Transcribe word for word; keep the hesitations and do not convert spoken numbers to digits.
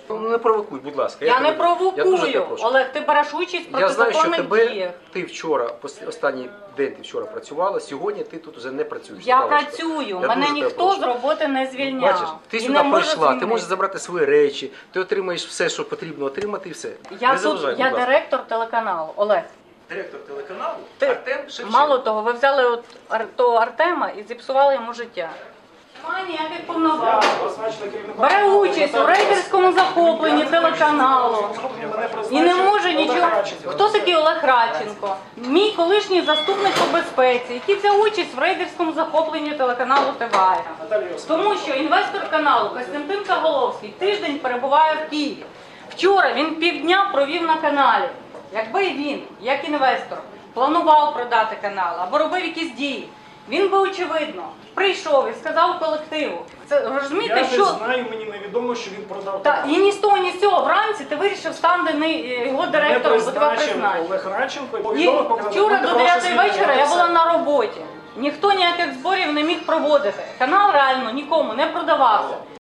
Ну, не провокуй, будь ласка. Я, я не тебе, провокую. Я Олег, ти береш участь в Я знаю, що протизаконних тебе, діях. ти вчора, останній день ти вчора працювала, сьогодні ти тут вже не працюєш. Я Наталочка. працюю, Я мене дуже ніхто тебе з роботи не звільняв. Бачиш, ти І сюди не може прийшла, ти звільнити. можеш забрати свої речі, ти отримаєш все, що потрібно отримати і все. Я не тут, заважай, я будь ласка. директор телеканалу, Олег. Директор телеканалу Ти, Артем Шевченко. мало того, ви взяли от Ар- того Артема і зіпсували йому життя. Немає ніяких повноважень. Бере участь у рейдерському захопленні телеканалу. І не може нічого. Хто такий Олег Радченко? Мій колишній заступник по безпеці, який взяв участь в рейдерському захопленні телеканалу ТВА. Тому що інвестор каналу Костянтин Каголовський тиждень перебуває в Києві. Вчора він півдня провів на каналі. Якби він, як інвестор, планував продати канал або робив якісь дії, він би, очевидно, прийшов і сказав колективу. Це, розумієте, Я що... не знаю, мені невідомо, що він продав Та, канал. і ні з того, ні з цього вранці ти вирішив стати не його директором, бо тебе призначив. Олег Радченко. І вчора до дев'ятої вечора я була на роботі. Ніхто ніяких зборів не міг проводити. Канал реально нікому не продавався.